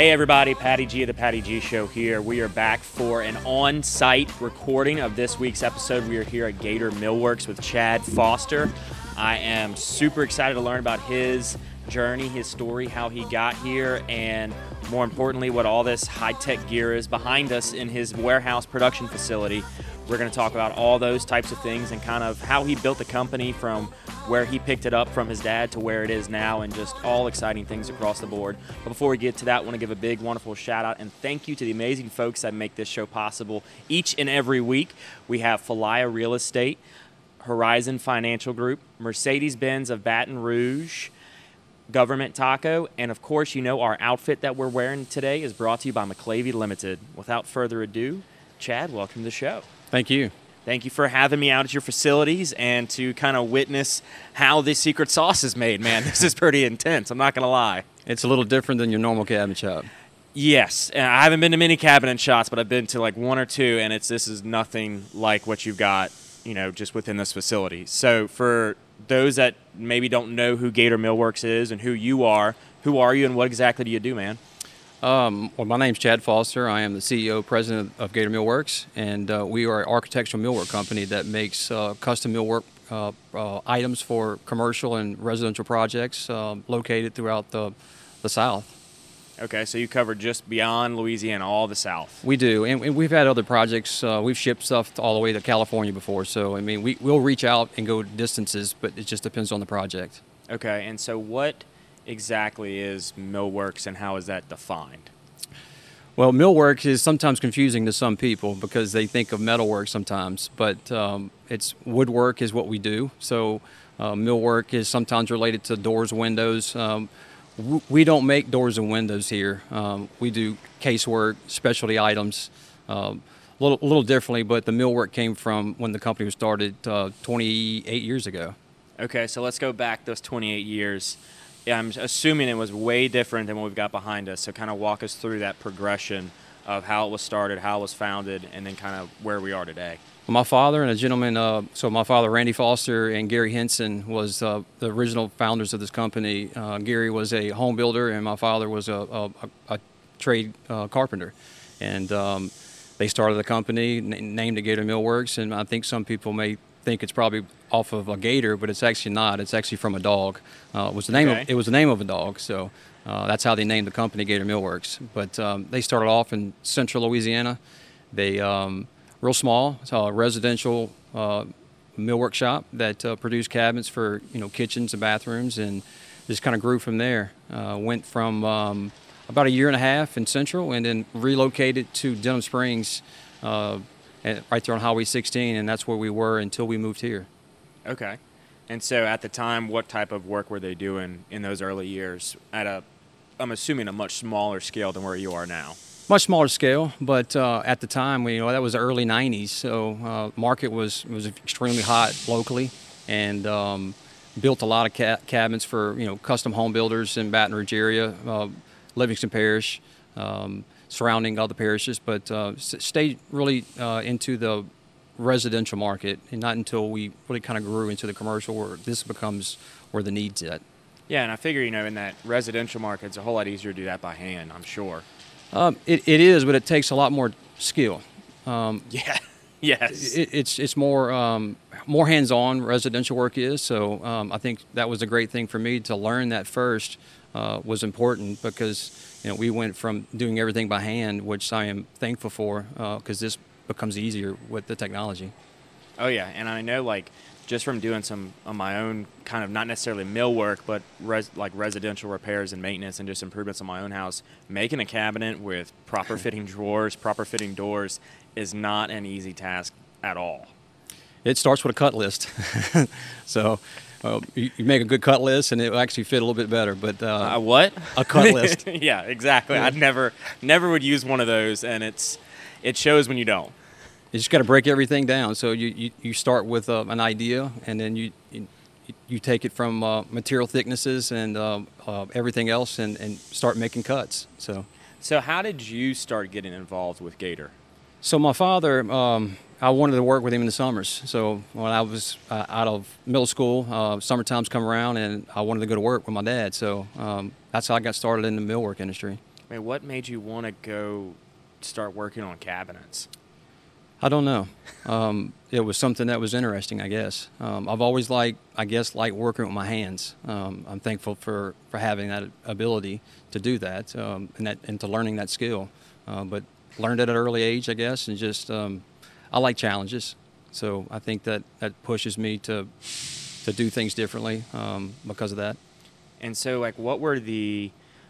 Hey everybody, Patty G of the Patty G Show here. We are back for an on-site recording of this week's episode. We are here at Gator Millworks with Chad Foster. I am super excited to learn about his journey, his story, how he got here, and more importantly, what all this high-tech gear is behind us in his warehouse production facility. We're going to talk about all those types of things and kind of how he built the company from where he picked it up from his dad to where it is now, and just all exciting things across the board. But before we get to that, I want to give a big, wonderful shout out and thank you to the amazing folks that make this show possible each and every week. We have Falaya Real Estate, Horizon Financial Group, Mercedes-Benz of Baton Rouge, Government Taco, and of course, you know our outfit that we're wearing today is brought to you by McClavey Limited. Without further ado, Chad, welcome to the show. Thank you. Thank you for having me out at your facilities and to kind of witness how this secret sauce is made, man. This is pretty intense, I'm not going to lie. It's a little different than your normal cabinet shop. Yes, and I haven't been to many cabinet shops, but I've been to like one or two, and this is nothing like what you've got, you know, just within this facility. So for those that maybe don't know who Gator Millworks is and who you are you and what exactly do you do, man? Well, my name's Chad Foster. I am the CEO, president of Gator Millworks, and we are an architectural millwork company that makes custom millwork items for commercial and residential projects located throughout the South. Okay, so you cover just beyond Louisiana, all the South. We do, and we've had other projects. We've shipped stuff all the way to California before, so I mean, we'll reach out and go distances, but it just depends on the project. Okay, and so what exactly is millworks and how is that defined? Well, millwork is sometimes confusing to some people because they think of metalwork sometimes, but it's woodwork is what we do. So millwork is sometimes related to doors, windows. We don't make doors and windows here. We do casework, specialty items, a little differently, but the millwork came from when the company was started 28 years ago. Okay, so let's go back those 28 years. Yeah, I'm assuming it was way different than what we've got behind us. So kind of walk us through that progression of how it was started, how it was founded, and then kind of where we are today. Well, my father and a gentleman, so my father, Randy Foster, and Gary Henson was the original founders of this company. Gary was a home builder, and my father was a trade carpenter. And they started the company, named it Gator Millworks, and I think some people may think it's probably off of a gator, but it's actually not. It's actually from a dog. It was the name of a dog, so that's how they named the company Gator Millworks. But they started off in central Louisiana. They real small, it's a residential millwork shop that produced cabinets for kitchens and bathrooms, and just kind of grew from there. Went from about a year and a half in central, and then relocated to Denham Springs. Right there on Highway 16, and that's where we were until we moved here. Okay. And so at the time, what type of work were they doing in those early years at I'm assuming a much smaller scale than where you are now? Much smaller scale, but at the time, that was the early 90s, so market was extremely hot locally, and built a lot of cabinets for custom home builders in Baton Rouge area, Livingston Parish, surrounding other parishes, but stayed really into the residential market, and not until we really kind of grew into the commercial where this becomes where the need's at. Yeah, and I figure, in that residential market, it's a whole lot easier to do that by hand, I'm sure. It is, but it takes a lot more skill. Yeah, yes. It's more hands-on residential work is, so I think that was a great thing for me to learn that first was important because we went from doing everything by hand, which I am thankful for, because this becomes easier with the technology. Oh yeah, and I know just from doing some of my own kind of not necessarily millwork, but residential repairs and maintenance and just improvements on my own house, making a cabinet with proper fitting drawers, proper fitting doors is not an easy task at all. It starts with a cut list. So you make a good cut list, and it will actually fit a little bit better. But what? A cut list. Yeah, exactly. Yeah. I'd never would use one of those, and it shows when you don't. You just got to break everything down. So you start with an idea, and then you take it from material thicknesses and everything else, and start making cuts. So how did you start getting involved with Gator? So my father, I wanted to work with him in the summers. So when I was out of middle school, summertime's come around, and I wanted to go to work with my dad. So that's how I got started in the millwork industry. I mean, what made you want to go start working on cabinets? I don't know. It was something that was interesting, I guess. I've always liked working with my hands. I'm thankful for having that ability to do that, and to learning that skill. But learned it at an early age, I guess, and just I like challenges. So I think that pushes me to do things differently because of that. And so, like, what were the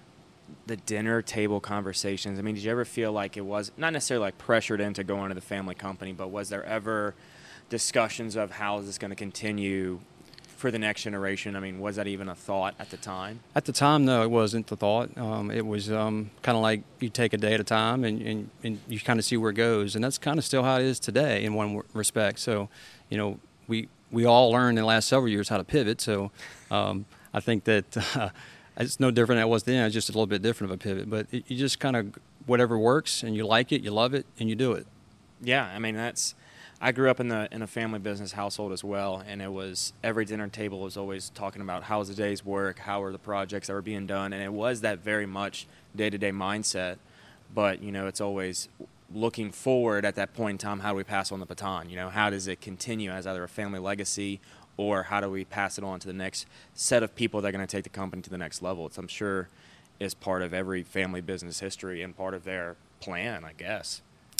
dinner table conversations? I mean, did you ever feel like it was not necessarily like pressured into going to the family company, but was there ever discussions of how is this going to continue for the next generation? I mean, was that even a thought at the time? At the time, no, it wasn't the thought. It was kind of like you take a day at a time and you kind of see where it goes. And that's kind of still how it is today in one respect. So, you know, we all learned in the last several years how to pivot. So I think that it's no different than it was then. It's just a little bit different of a pivot. But you just kind of, whatever works and you like it, you love it, and you do it. Yeah, I mean, I grew up in a family business household as well, and it was every dinner table was always talking about how's the day's work, how are the projects that were being done, and it was that very much day-to-day mindset. But, you know, it's always looking forward at that point in time, how do we pass on the baton? You know, how does it continue as either a family legacy or how do we pass it on to the next set of people that are going to take the company to the next level? It's, I'm sure, is part of every family business history and part of their plan, I guess.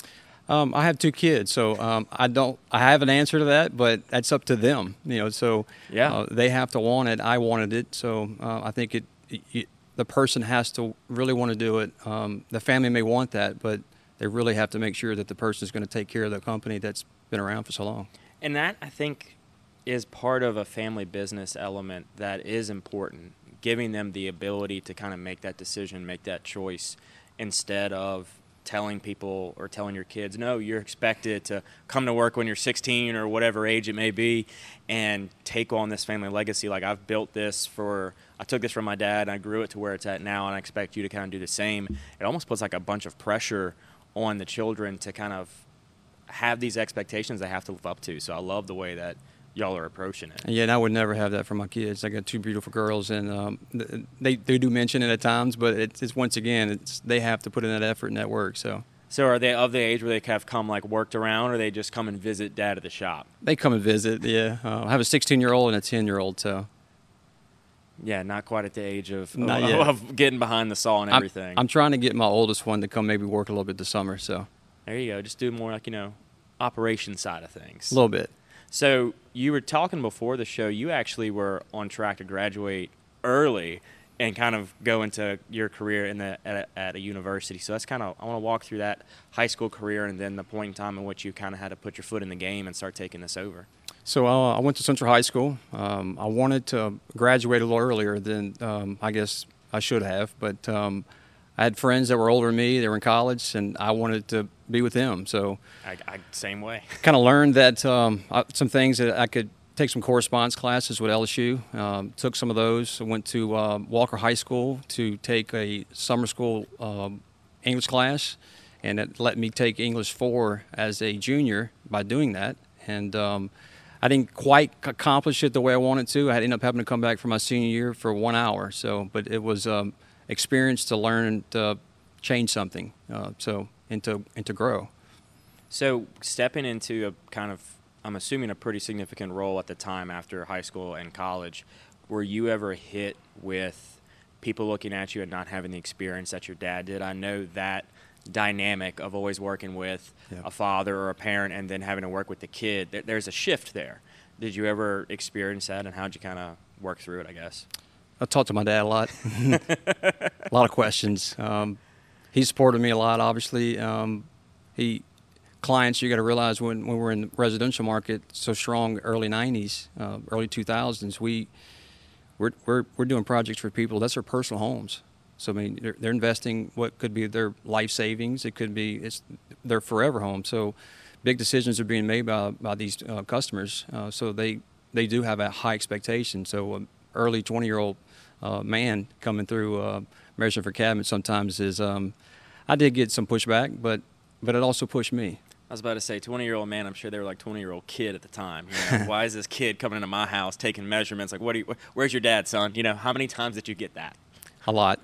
I have 2 kids, so I have an answer to that, but that's up to them. You know, so Yeah. they have to want it. I wanted it, so I think the person has to really want to do it. The family may want that, but they really have to make sure that the person is going to take care of the company that's been around for so long. And that, I think, is part of a family business element that is important, giving them the ability to kind of make that decision, make that choice, instead of telling people or telling your kids, no, you're expected to come to work when you're 16 or whatever age it may be and take on this family legacy. Like, I took this from my dad and I grew it to where it's at now, and I expect you to kind of do the same. It almost puts like a bunch of pressure on the children to kind of have these expectations they have to live up to. So I love the way that y'all are approaching it. Yeah, and I would never have that for my kids. I got 2 beautiful girls, and they do mention it at times, but it's once again, they have to put in that effort and that work. So are they of the age where they have come like worked around, or they just come and visit dad at the shop? they come and visit. Yeah, I have a 16-year-old and a 10-year-old. So Yeah, not quite at the age of getting behind the saw and I'm- everything. I'm trying to get my oldest one to come maybe work a little bit this summer. So There you go. Just do more like, operation side of things. a little bit. So you were talking before the show, you actually were on track to graduate early and kind of go into your career at a university. So that's kind of, I want to walk through that high school career and then the point in time in which you kind of had to put your foot in the game and start taking this over. So I went to Central High School. I wanted to graduate a little earlier than I guess I should have, but I had friends that were older than me. They were in college, and I wanted to be with them. So I same way. kind of learned that some things that I could take some correspondence classes with LSU. Took some of those. I went to Walker High School to take a summer school English class, and it let me take English 4 as a junior by doing that. And I didn't quite accomplish it the way I wanted to. I ended up having to come back for my senior year for 1 hour. So, but it was experience to learn to change something. And to grow. So stepping into a kind of, I'm assuming, a pretty significant role at the time after high school and college, were you ever hit with people looking at you and not having the experience that your dad did? I know that dynamic of always working with a father or a parent and then having to work with the kid, there's a shift there. Did you ever experience that, and how'd you kind of work through it, I guess? I talked to my dad a lot. A lot of questions. He supported me a lot, obviously. Clients, you got to realize when we're in the residential market so strong, early 90s, early 2000s, we're doing projects for people. That's their personal homes. So, I mean, they're investing what could be their life savings. It could be their forever home. So big decisions are being made by these customers. So they do have a high expectation. So an early 20-year-old man coming through measuring for cabinets sometimes is I did get some pushback, but it also pushed me. I was about to say, 20-year-old man, I'm sure they were like 20-year-old kid at the time. Why is this kid coming into my house taking measurements? Like, where's your dad, son? How many times did you get that? A lot,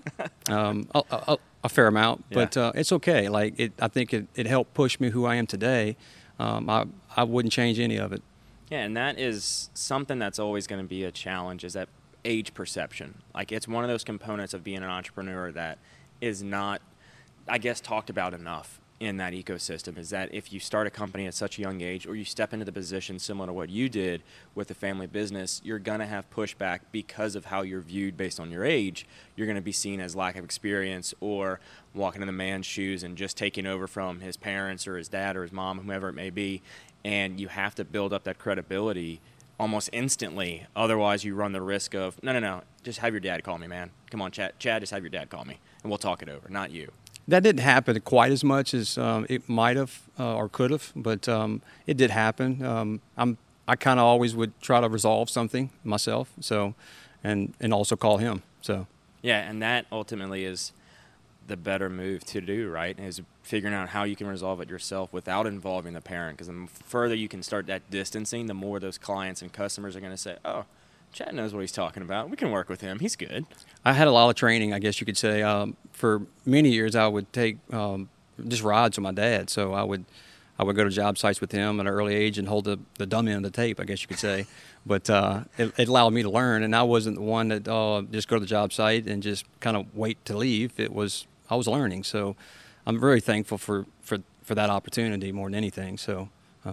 a fair amount, Yeah. but it's okay. I think it helped push me who I am today. I wouldn't change any of it. Yeah, and that is something that's always going to be a challenge, is that age perception. Like, it's one of those components of being an entrepreneur that is not, I guess, talked about enough in that ecosystem, is that if you start a company at such a young age, or you step into the position similar to what you did with the family business, you're going to have pushback because of how you're viewed based on your age. You're going to be seen as lack of experience, or walking in the man's shoes and just taking over from his parents or his dad or his mom, whomever it may be. And you have to build up that credibility almost instantly. Otherwise, you run the risk of, no, just have your dad call me, man. Come on, Chad, just have your dad call me, and we'll talk it over, not you. That didn't happen quite as much as it might have or could have, but it did happen. I kind of always would try to resolve something myself, so and also call him. So Yeah, and that ultimately is the better move to do, right? Is figuring out how you can resolve it yourself without involving the parent. Because the further you can start that distancing, the more those clients and customers are going to say, oh, Chad knows what he's talking about. We can work with him. He's good. I had a lot of training, I guess you could say. For many years, I would take just rides with my dad. So I would go to job sites with him at an early age and hold the dumb end of the tape, I guess you could say. But it allowed me to learn, and I wasn't the one that just go to the job site and just kind of wait to leave. I was learning. So I'm very thankful for that opportunity more than anything. So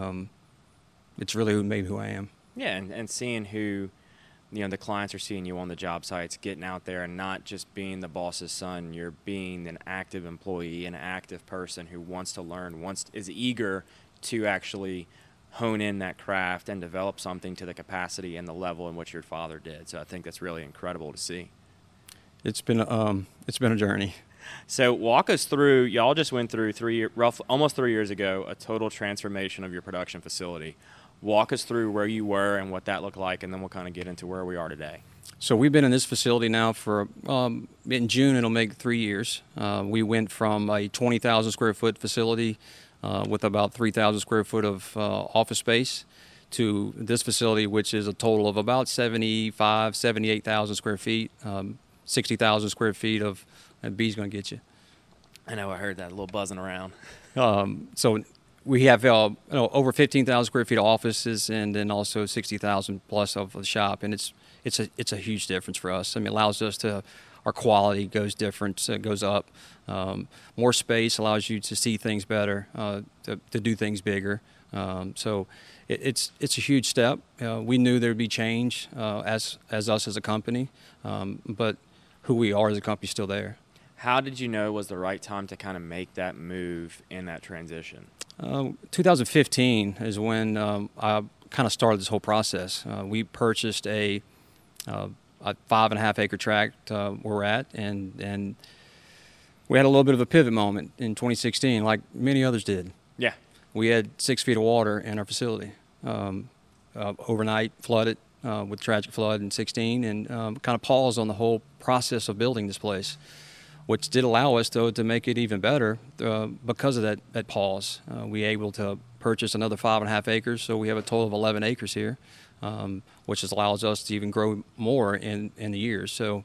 it's really what made who I am. Yeah, and seeing who, the clients are seeing you on the job sites, getting out there and not just being the boss's son. You're being an active employee, an active person who wants to learn, is eager to actually hone in that craft and develop something to the capacity and the level in which your father did. So I think that's really incredible to see. It's been a journey. So walk us through, y'all just went through almost 3 years ago, a total transformation of your production facility. Walk us through where you were and what that looked like, and then we'll kind of get into where we are today. So we've been in this facility now for, in June it'll make 3 years. We went from a 20,000 square foot facility with about 3,000 square foot of office space to this facility, which is a total of about 78,000 square feet, 60,000 square feet of, and B's going to get you. I know, I heard that, a little buzzing around. So we have over 15,000 square feet of offices, and then also 60,000 plus of the shop, and it's a huge difference for us. I mean, it allows us to, our quality goes up. More space allows you to see things better, to do things bigger. So it's a huge step. We knew there would be change as us as a company, but who we are as a company is still there. How did you know it was the right time to kind of make that move in that transition? 2015 is when I kind of started this whole process. We purchased a 5.5 acre tract where we're at, and we had a little bit of a pivot moment in 2016, like many others did. Yeah. We had 6 feet of water in our facility, overnight flooded with tragic flood in 16, and kind of paused on the whole process of building this place, which did allow us, though, to make it even better because of that pause. We were able to purchase another 5.5 acres, so we have a total of 11 acres here, which allows us to even grow more in the years. So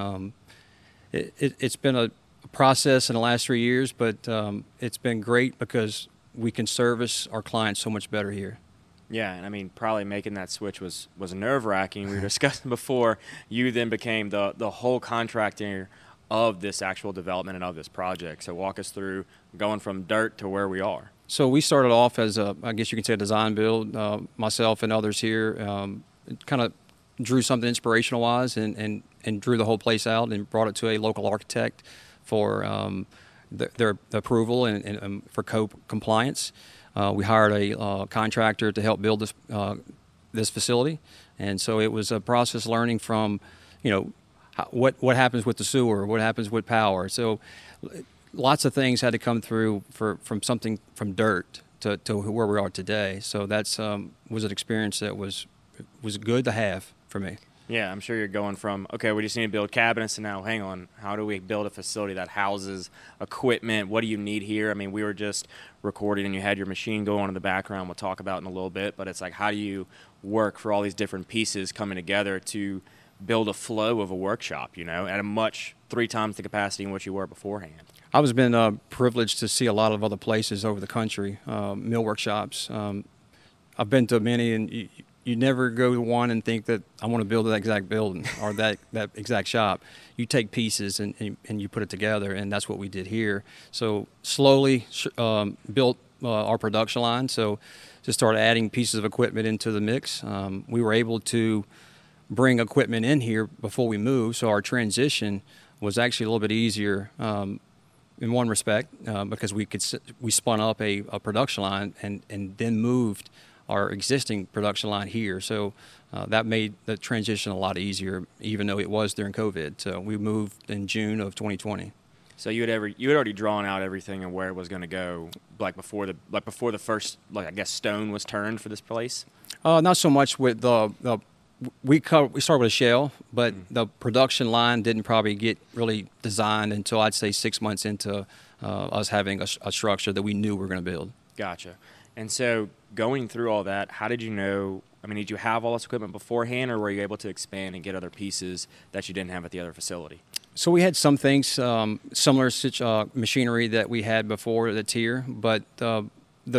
it's been a process in the last 3 years, but it's been great because we can service our clients so much better here. Yeah, and I mean, probably making that switch was nerve-wracking. We were discussing before. You then became the whole contractor of this actual development and of this project. So walk us through going from dirt to where we are. So we started off as I guess you can say a design build. Myself and others here kind of drew something inspirational-wise and drew the whole place out and brought it to a local architect for their approval and for code compliance. We hired a contractor to help build this facility, and so it was a process learning from, what happens with the sewer, what happens with power. So lots of things had to come through from dirt to where we are today. So that's was an experience that was good to have for me. Yeah, I'm sure you're going from, okay, we just need to build cabinets, and now, hang on, how do we build a facility that houses equipment? What do you need here? I mean, we were just recording, and you had your machine go on in the background. We'll talk about it in a little bit, but it's like, how do you work for all these different pieces coming together to build a flow of a workshop, at a much 3 times the capacity in which you were beforehand. I was been privileged to see a lot of other places over the country, mill workshops. I've been to many, and you never go to one and think that I want to build that exact building or that exact shop. You take pieces and you put it together, and that's what we did here. So slowly built our production line. So just started adding pieces of equipment into the mix. We were able to bring equipment in here before we moved, so our transition was actually a little bit easier in one respect because we spun up a production line and then moved our existing production line here. So that made the transition a lot easier, even though it was during COVID. So we moved in June of 2020. So you had already drawn out everything and where it was going to go, before the first, I guess, stone was turned for this place. Not so much with we started with a shell, but the production line didn't probably get really designed until I'd say 6 months into us having a structure that we knew we were going to build. Gotcha. And so going through all that, how did you know? I mean, did you have all this equipment beforehand, or were you able to expand and get other pieces that you didn't have at the other facility? So we had some things, similar machinery that we had before that's here, but the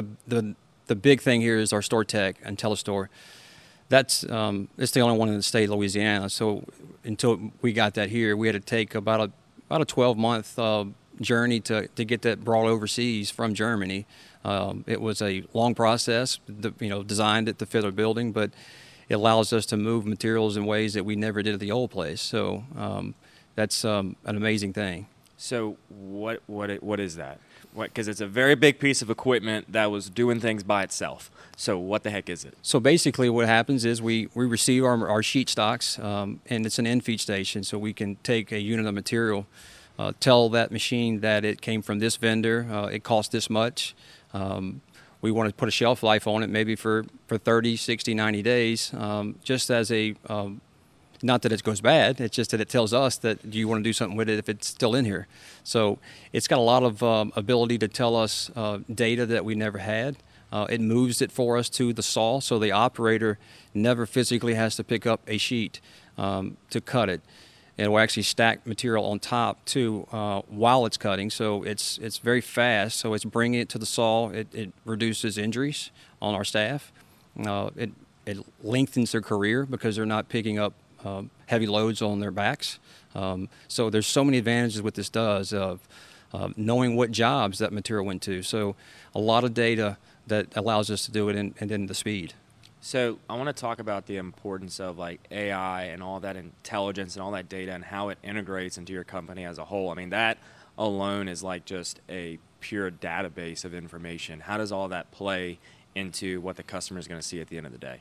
big thing here is our StoreTech and Telestore. It's the only one in the state of Louisiana. So until we got that here, we had to take about a 12-month journey to get that brought overseas from Germany. It was a long process, designed it to fit our building, but it allows us to move materials in ways that we never did at the old place. So that's an amazing thing. So what is that? Because it's a very big piece of equipment that was doing things by itself. So what the heck is it? So basically what happens is we receive our sheet stocks, and it's an end feed station, so we can take a unit of material, tell that machine that it came from this vendor, it costs this much. We want to put a shelf life on it maybe for 30, 60, 90 days, just as a, not that it goes bad, it's just that it tells us that do you want to do something with it if it's still in here. So it's got a lot of ability to tell us data that we never had. It moves it for us to the saw, so the operator never physically has to pick up a sheet to cut it. And we'll actually stack material on top too while it's cutting, so it's very fast. So it's bringing it to the saw. It reduces injuries on our staff. It lengthens their career because they're not picking up heavy loads on their backs. So there's so many advantages what this does of knowing what jobs that material went to. So a lot of data that allows us to do it, and then the speed. So I want to talk about the importance of AI and all that intelligence and all that data and how it integrates into your company as a whole. I mean, that alone is just a pure database of information. How does all that play into what the customer is going to see at the end of the day?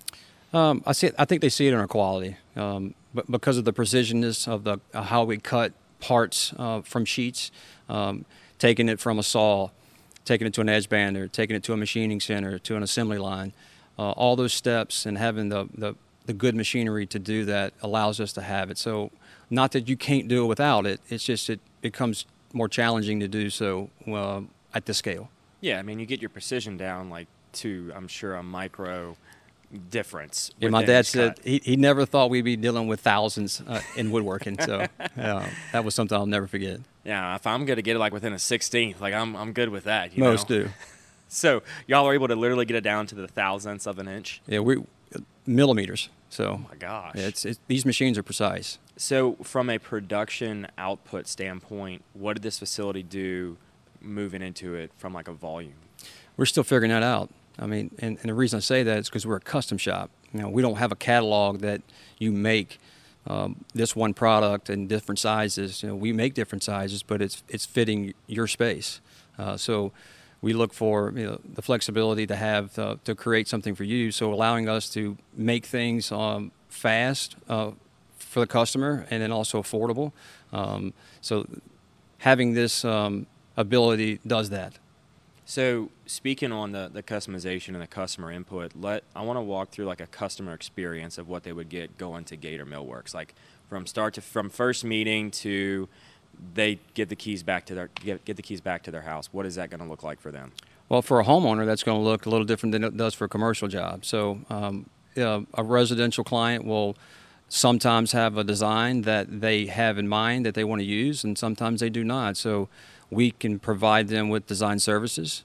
I think they see it in our quality, but because of the precisionness of how we cut parts from sheets, taking it from a saw, taking it to an edge bander, taking it to a machining center, to an assembly line. All those steps and having the good machinery to do that allows us to have it. So not that you can't do it without it, it's just it becomes more challenging to do so at this scale. Yeah, I mean, you get your precision down to, I'm sure, a micro difference. Yeah, my dad said he never thought we'd be dealing with thousands in woodworking, so that was something I'll never forget. Yeah, if I'm going to get it within a 16th, I'm good with that. Most do. So y'all are able to literally get it down to the thousandths of an inch? Yeah, millimeters. So, oh my gosh. Yeah, these machines are precise. So from a production output standpoint, what did this facility do moving into it from a volume? We're still figuring that out. I mean, and the reason I say that is because we're a custom shop. We don't have a catalog that you make this one product in different sizes. We make different sizes, but it's fitting your space. So we look for the flexibility to have to create something for you. So allowing us to make things fast for the customer and then also affordable. So having this ability does that. So speaking on the customization and the customer input, I want to walk through a customer experience of what they would get going to Gator Millworks, from first meeting to they get the keys back to their house. What is that going to look like for them? Well, for a homeowner, that's going to look a little different than it does for a commercial job. So a residential client will sometimes have a design that they have in mind that they want to use, and sometimes they do not. So we can provide them with design services,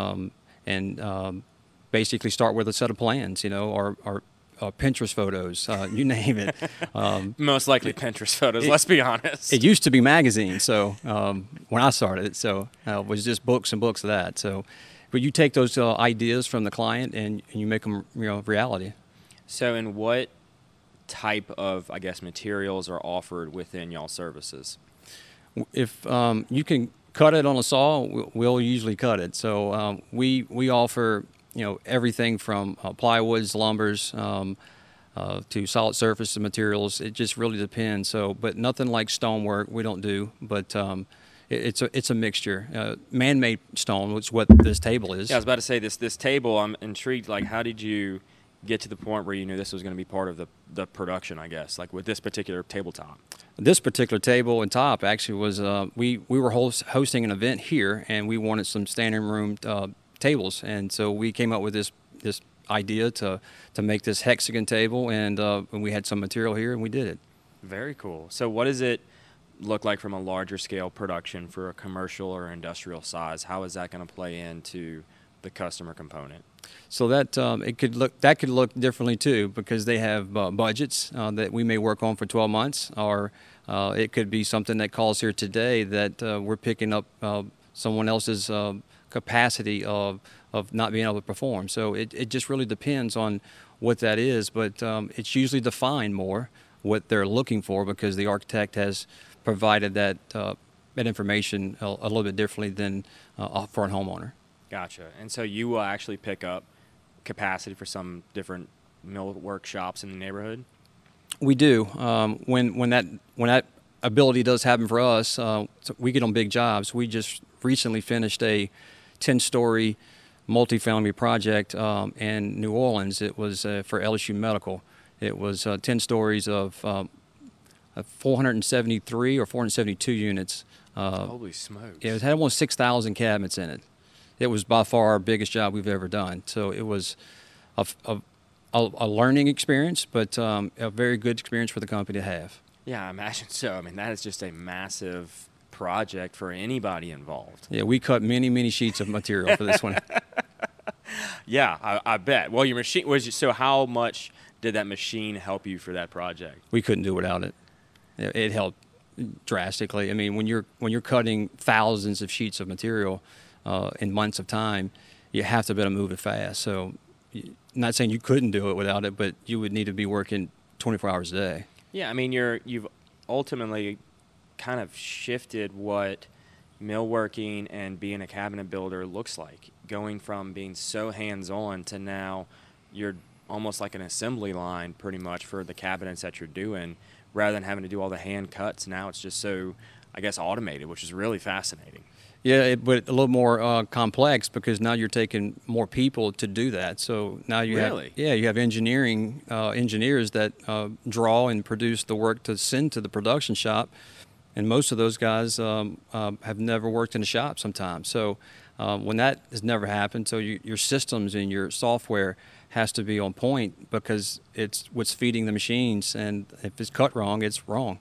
and basically start with a set of plans, or Pinterest photos, you name it. Most likely Pinterest photos, let's be honest. It used to be magazines, so when I started, so it was just books and books of that. So, but you take those ideas from the client and you make them, reality. So in what type of, I guess, materials are offered within y'all services? If you can cut it on a saw, we'll usually cut it. So we offer everything from plywoods, lumbers, to solid surface materials. It just really depends. So, but nothing like stonework we don't do. But it's a mixture. Man-made stone, which is what this table is. Yeah, I was about to say this table. I'm intrigued. Like, how did you get to the point where you knew this was going to be part of the production? I guess, like with this particular tabletop. This particular table and top actually was we were hosting an event here, and we wanted some standing room tables, and so we came up with this idea to make this hexagon table, and we had some material here, and we did it. Very cool. So what does it look like from a larger scale production for a commercial or industrial size? How is that going to play into the customer component? So that could look differently too, because they have budgets that we may work on for 12 months, or it could be something that calls here today that we're picking up someone else's capacity of not being able to perform. So it just really depends on what that is, but it's usually defined more what they're looking for, because the architect has provided that information a little bit differently than for a homeowner. Gotcha. And so you will actually pick up capacity for some different mill workshops in the neighborhood? We do. When that ability does happen for us, so we get on big jobs. We just recently finished a 10-story multifamily project in New Orleans. It was for LSU Medical. It was 10 stories of 473 or 472 units. Holy smokes. It had almost 6,000 cabinets in it. It was by far our biggest job we've ever done. So it was a learning experience, but a very good experience for the company to have. Yeah, I imagine so. I mean, that is just a massive project for anybody involved. Yeah, we cut many, many sheets of material for this one. Yeah, I bet. Well, your machine so how much did that machine help you for that project? We couldn't do without it. It helped drastically. I mean, when you're cutting thousands of sheets of material in months of time, you have to be able to move it fast. So, not saying you couldn't do it without it, but you would need to be working 24 hours a day. Yeah, I mean, you've ultimately kind of shifted what millworking and being a cabinet builder looks like, going from being so hands-on to now you're almost like an assembly line pretty much for the cabinets that you're doing, rather than having to do all the hand cuts. Now it's just so, I guess, automated, which is really fascinating. Yeah, but a little more complex, because now you're taking more people to do that. So now you have engineers that draw and produce the work to send to the production shop, and most of those guys have never worked in a shop sometimes. So when that has never happened, so your systems and your software has to be on point, because it's what's feeding the machines, and if it's cut wrong, it's wrong.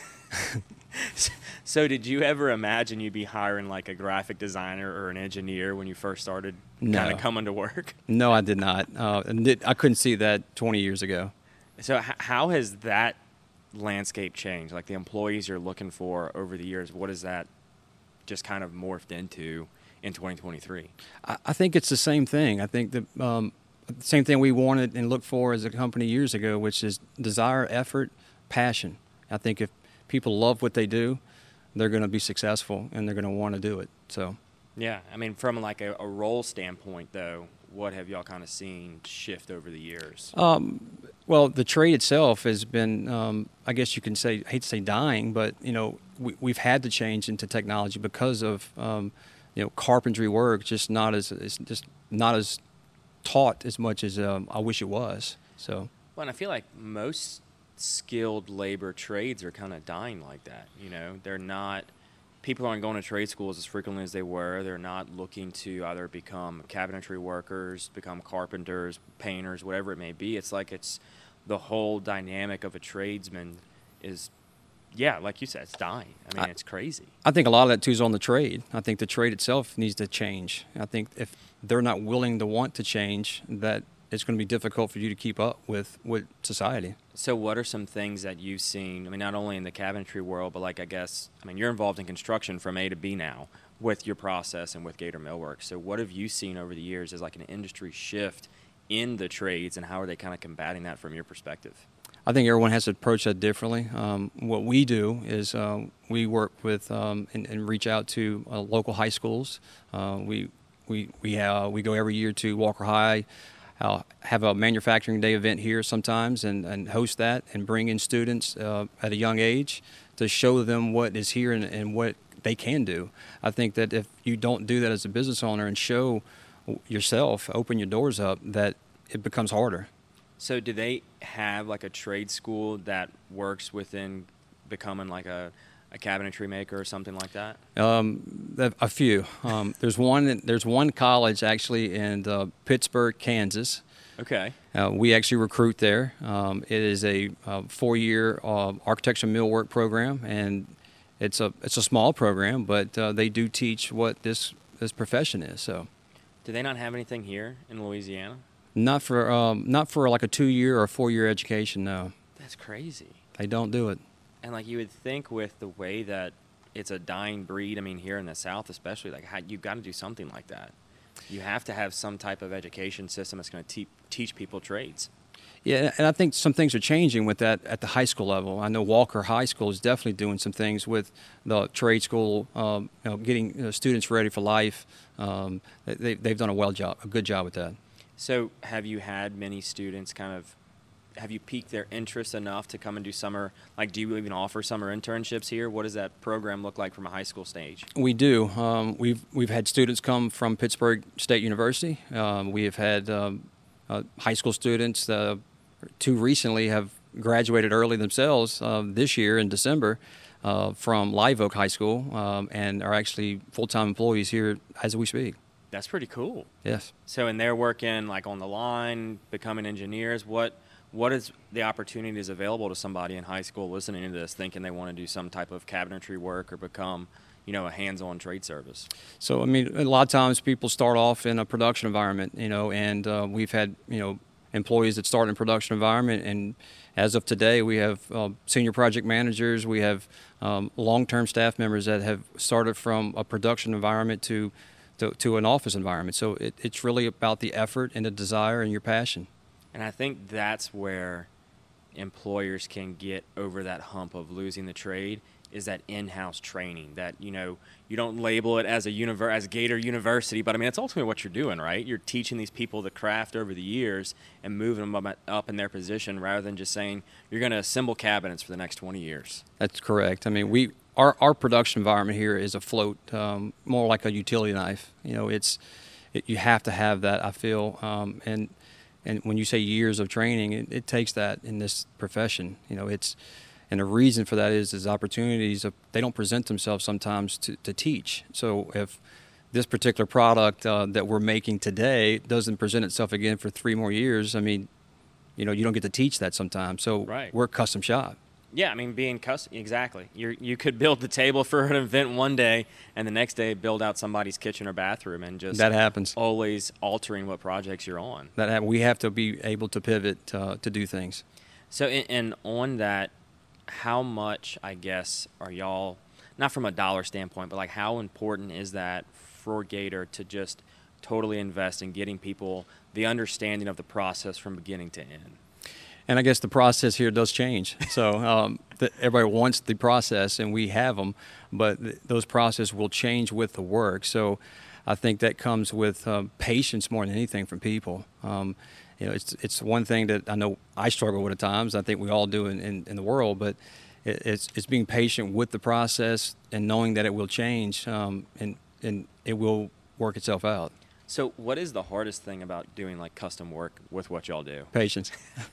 So did you ever imagine you'd be hiring like a graphic designer or an engineer when you first started kind of coming to work? No, I did not. I couldn't see that 20 years ago. So how has that landscape changed? Like the employees you're looking for over the years, what has that just kind of morphed into in 2023? I think it's the same thing. I think the same thing we wanted and looked for as a company years ago, which is desire, effort, passion. I think if people love what they do, they're going to be successful, and they're going to want to do it. So, yeah, I mean, from like a role standpoint, though, what have y'all kind of seen shift over the years? Well, the trade itself has been, I guess you can say, I hate to say dying, but we've had to change into technology because of carpentry work just not as taught as much as I wish it was. So, well, and I feel like most skilled labor trades are kind of dying like that. They're not, people aren't going to trade schools as frequently as they were. They're not looking to either become cabinetry workers, become carpenters, painters, whatever it may be. It's like it's the whole dynamic of a tradesman is, yeah, like you said, it's dying. I mean, it's crazy. I think a lot of that too is on the trade. I think the trade itself needs to change. I think if they're not willing to want to change, that it's going to be difficult for you to keep up with society. So what are some things that you've seen, I mean, not only in the cabinetry world, but like, I guess, I mean, you're involved in construction from A to B now with your process and with Gator Millworks. So what have you seen over the years as like an industry shift in the trades, and how are they kind of combating that from your perspective? I think everyone has to approach that differently. What we do is we work with and reach out to local high schools. We go every year to Walker High, have a manufacturing day event here sometimes, and host that and bring in students at a young age to show them what is here and what they can do. I think that if you don't do that as a business owner and show yourself, open your doors up, that it becomes harder. So do they have like a trade school that works within becoming like a cabinetry maker or something like that? A few. There's one college actually in Pittsburgh, Kansas. Okay. We actually recruit there. It is a 4-year architecture millwork program, and it's a small program, but they do teach what this profession is. So. Do they not have anything here in Louisiana? Not for like a 2-year or 4-year education, no. That's crazy. They don't do it. And like you would think with the way that it's a dying breed, I mean here in the South especially, like you've got to do something like that. You have to have some type of education system that's going to teach people trades. Yeah, and I think some things are changing with that at the high school level. I know Walker High School is definitely doing some things with the trade school, getting students ready for life. They've done a good job with that. So have you had many students have you piqued their interest enough to come and do summer, like do you even offer summer internships here? What does that program look like from a high school stage? We do. We've had students come from Pittsburgh State University. We have had high school students, 2 recently have graduated early themselves this year in December from Live Oak High School and are actually full-time employees here as we speak. That's pretty cool. Yes. So, and they're working like on the line, becoming engineers. What is the opportunities available to somebody in high school listening to this, thinking they want to do some type of cabinetry work or become, a hands-on trade service? So, I mean, a lot of times people start off in a production environment, and we've had, employees that start in a production environment, and as of today, we have senior project managers, we have long-term staff members that have started from a production environment to an office environment. So it's really about the effort and the desire and your passion. And I think that's where employers can get over that hump of losing the trade, is that in-house training that, you don't label it as as Gator University, but I mean, it's ultimately what you're doing, right? You're teaching these people the craft over the years and moving them up in their position rather than just saying you're going to assemble cabinets for the next 20 years. That's correct. I mean, our production environment here is afloat, more like a utility knife. You have to have that, I feel, and when you say years of training, it takes that in this profession. And the reason for that is opportunities they don't present themselves sometimes to teach. So if this particular product that we're making today doesn't present itself again for 3 more years, I mean, you don't get to teach that sometimes. So right. We're custom shop. Yeah, I mean, being custom, exactly. You could build the table for an event one day, and the next day build out somebody's kitchen or bathroom, and just that happens. Always altering what projects you're on. We have to be able to pivot to do things. So, and on that, how much, I guess, are y'all, not from a dollar standpoint, but like how important is that for Gator to just totally invest in getting people the understanding of the process from beginning to end? And I guess the process here does change. So everybody wants the process, and we have them, but those processes will change with the work. So I think that comes with patience more than anything from people. It's one thing that I know I struggle with at times. I think we all do in the world, but it's being patient with the process and knowing that it will change and it will work itself out. So what is the hardest thing about doing like custom work with what y'all do? Patience.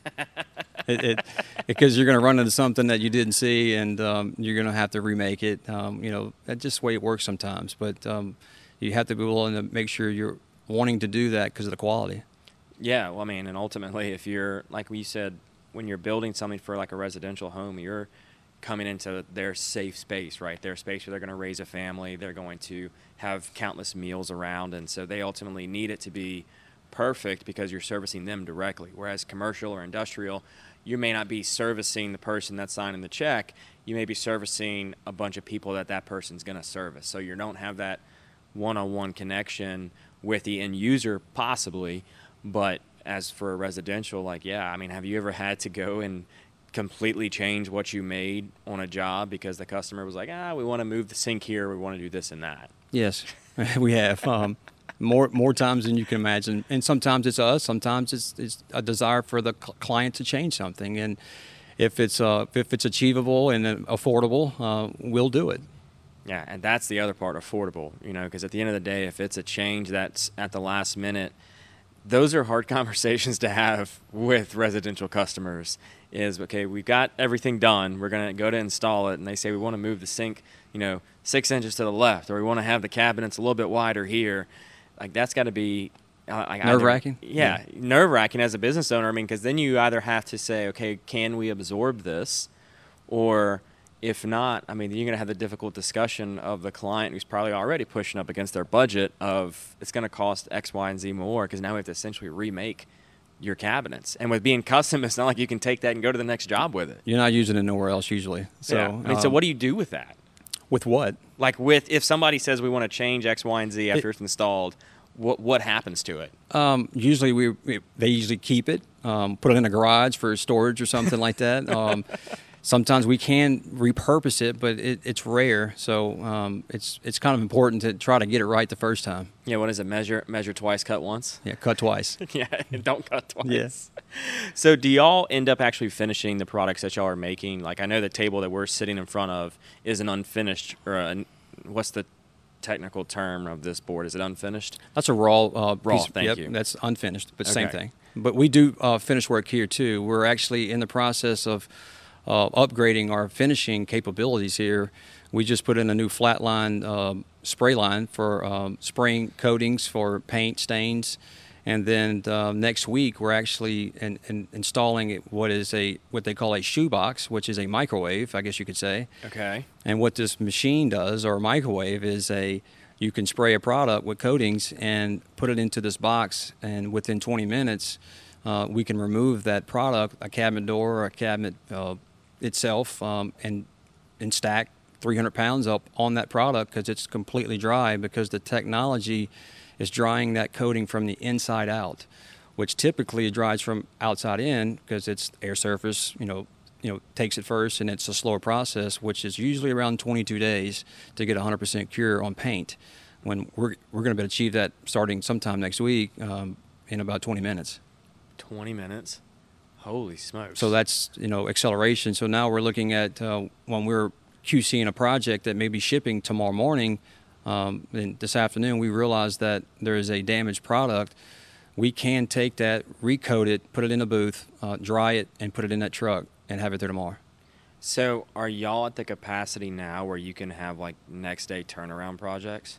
Because you're going to run into something that you didn't see, and you're going to have to remake it. That's just the way it works sometimes. But you have to be willing to make sure you're wanting to do that because of the quality. Yeah, well, I mean, and ultimately, if you're, like you said, when you're building something for like a residential home, you're coming into their safe space, right? Their space where they're going to raise a family, they're going to have countless meals around, and so they ultimately need it to be perfect because you're servicing them directly. Whereas commercial or industrial, you may not be servicing the person that's signing the check. You may be servicing a bunch of people that person's going to service. So you don't have that one-on-one connection with the end user possibly. But as for a residential, like, yeah, I mean, have you ever had to go and completely change what you made on a job because the customer was like, we want to move the sink here, we want to do this and that? Yes, we have. More times than you can imagine. And sometimes it's us, sometimes it's a desire for the client to change something. And if it's achievable and affordable, we'll do it. Yeah, and that's the other part, affordable, because at the end of the day, if it's a change that's at the last minute, those are hard conversations to have with residential customers. Is, okay, we've got everything done, we're going to go to install it, and they say we want to move the sink 6 inches to the left, or we want to have the cabinets a little bit wider here. Like, that's got to be nerve-wracking. Yeah, nerve-wracking as a business owner. I mean, because then you either have to say, okay, can we absorb this, or if not, I mean, you're going to have the difficult discussion of the client who's probably already pushing up against their budget of it's going to cost X, Y, and Z more because now we have to essentially remake your cabinets. And with being custom, it's not like you can take that and go to the next job with it. You're not using it nowhere else usually. So, yeah. I mean, so what do you do with that? With what? Like if somebody says we want to change X, Y, and Z after it's installed, what happens to it? Usually they usually keep it, put it in a garage for storage or something like that. Sometimes we can repurpose it, but it's rare. So it's kind of important to try to get it right the first time. Yeah, what is it? Measure twice, cut once? Yeah, cut twice. Yeah, don't cut twice. Yes. So do y'all end up actually finishing the products that y'all are making? Like, I know the table that we're sitting in front of is an unfinished, or what's the technical term of this board? Is it unfinished? That's a raw piece. Thank you. That's unfinished, but Okay. same thing. But we do finished work here too. We're actually in the process of upgrading our finishing capabilities here. We just put in a new flatline spray line for spraying coatings for paint stains, and then next week we're actually installing what they call a shoebox, which is a microwave, I guess you could say. Okay. And what this machine does, or microwave, is you can spray a product with coatings and put it into this box, and within 20 minutes we can remove that product, a cabinet door or a cabinet itself, and stack 300 pounds up on that product because it's completely dry, because the technology is drying that coating from the inside out, which typically it dries from outside in because it's air surface, takes it first, and it's a slower process, which is usually around 22 days to get 100% cure on paint. When we're going to be able to achieve that starting sometime next week in about 20 minutes. 20 minutes? Holy smokes. So that's, acceleration. So now we're looking at when we're QCing a project that may be shipping tomorrow morning, and this afternoon we realized that there is a damaged product. We can take that, recoat it, put it in a booth, dry it, and put it in that truck and have it there tomorrow. So are y'all at the capacity now where you can have like next day turnaround projects?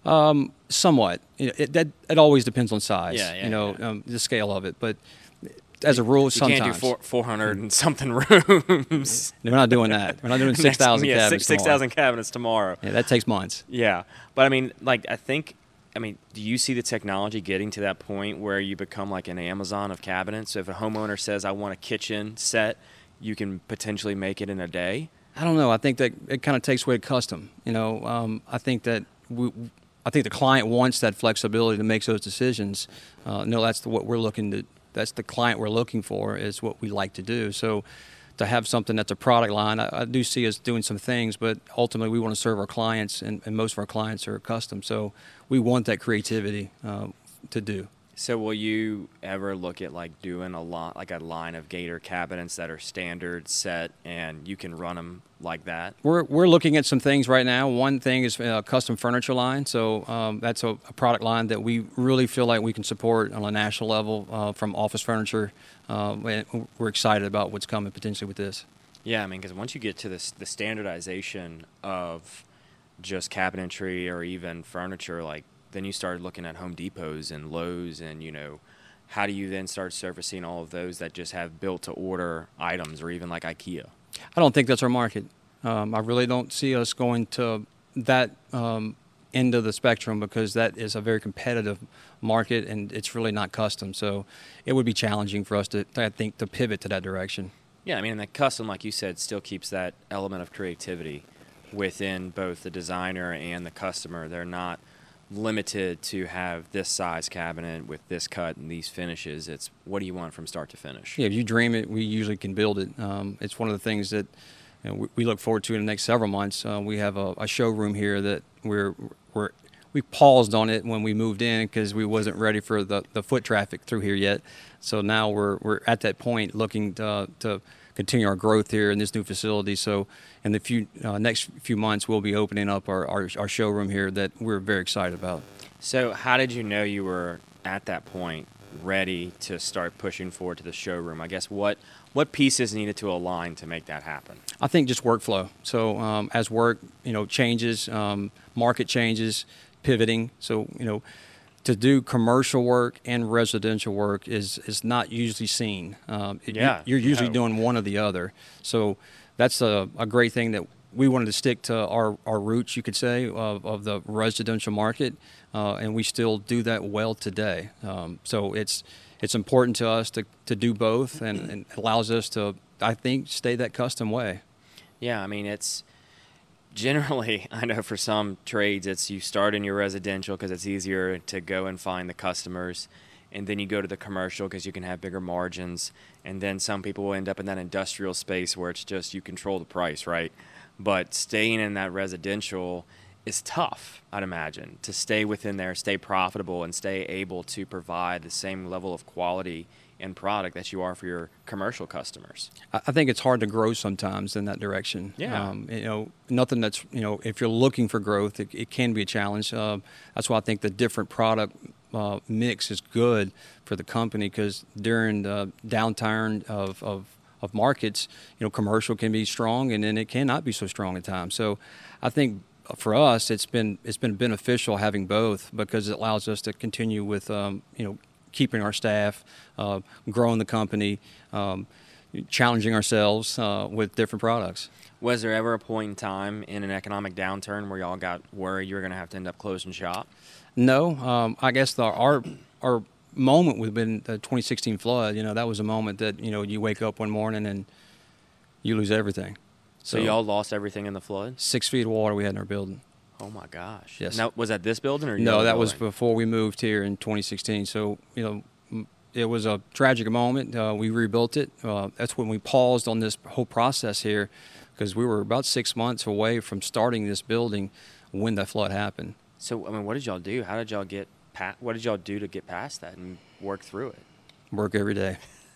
Somewhat. It always depends on size. Yeah. The scale of it. But as a rule, sometimes. You can't do 400 and something rooms. We're not doing that. We're not doing 6,000 cabinets 6,000 cabinets tomorrow. Yeah, that takes months. Yeah. But I mean, do you see the technology getting to that point where you become like an Amazon of cabinets? So if a homeowner says, I want a kitchen set, you can potentially make it in a day? I don't know. I think that it kind of takes away custom. I think that the client wants that flexibility to make those decisions. That's what we're looking to. That's the client we're looking for, is what we like to do. So to have something that's a product line, I do see us doing some things, but ultimately we want to serve our clients, and most of our clients are custom. So we want that creativity to do. So will you ever look at like doing a line of Gator cabinets that are standard set and you can run them like that? We're looking at some things right now. One thing is a custom furniture line. So that's a product line that we really feel like we can support on a national level from office furniture. And we're excited about what's coming potentially with this. Yeah, I mean, because once you get to the standardization of just cabinetry or even furniture, like then you started looking at Home Depots and Lowe's and, how do you then start servicing all of those that just have built-to-order items, or even like IKEA? I don't think that's our market. I really don't see us going to that end of the spectrum, because that is a very competitive market and it's really not custom. So it would be challenging for us to, I think, to pivot to that direction. Yeah, I mean, the custom, like you said, still keeps that element of creativity within both the designer and the customer. They're not limited to have this size cabinet with this cut and these finishes. It's what do you want from start to finish? Yeah, if you dream it, we usually can build it. It's one of the things that we look forward to in the next several months. We have a showroom here that we paused on it when we moved in because we wasn't ready for the foot traffic through here yet. So now we're at that point looking to continue our growth here in this new facility. So in the next few months, we'll be opening up our showroom here that we're very excited about. So how did you know you were at that point ready to start pushing forward to the showroom? I guess what pieces needed to align to make that happen? I think just workflow. So as work changes, market changes, pivoting. So to do commercial work and residential work is not usually seen. You're usually doing one or the other. So that's a great thing that we wanted to stick to our roots, you could say, of the residential market, and we still do that well today. So it's important to us to do both, and it allows us to, I think, stay that custom way. Yeah, I mean, it's generally, I know for some trades, it's you start in your residential because it's easier to go and find the customers, and then you go to the commercial because you can have bigger margins, and then some people will end up in that industrial space where it's just you control the price, right? But staying in that residential is tough, I'd imagine, to stay within there, stay profitable, and stay able to provide the same level of quality and product that you are for your commercial customers. I think it's hard to grow sometimes in that direction. Yeah. Nothing that's, if you're looking for growth, it can be a challenge. That's why I think the different product mix is good for the company, because during the downturn of markets, commercial can be strong and then it cannot be so strong at times. So I think for us, it's been beneficial having both, because it allows us to continue with, keeping our staff, growing the company, challenging ourselves with different products. Was there ever a point in time in an economic downturn where y'all got worried you were going to have to end up closing shop? No. I guess our moment would have been the 2016 flood. That was a moment that, you wake up one morning and you lose everything. So y'all lost everything in the flood? 6 feet of water we had in our building. Oh my gosh! Yes. Now, was that this building or no? That was before we moved here in 2016. So it was a tragic moment. We rebuilt it. That's when we paused on this whole process here, because we were about 6 months away from starting this building when that flood happened. So I mean, what did y'all do? How did y'all get what did y'all do to get past that and work through it? Work every day.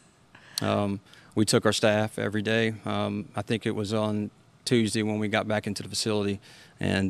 We took our staff every day. I think it was on Tuesday when we got back into the facility, and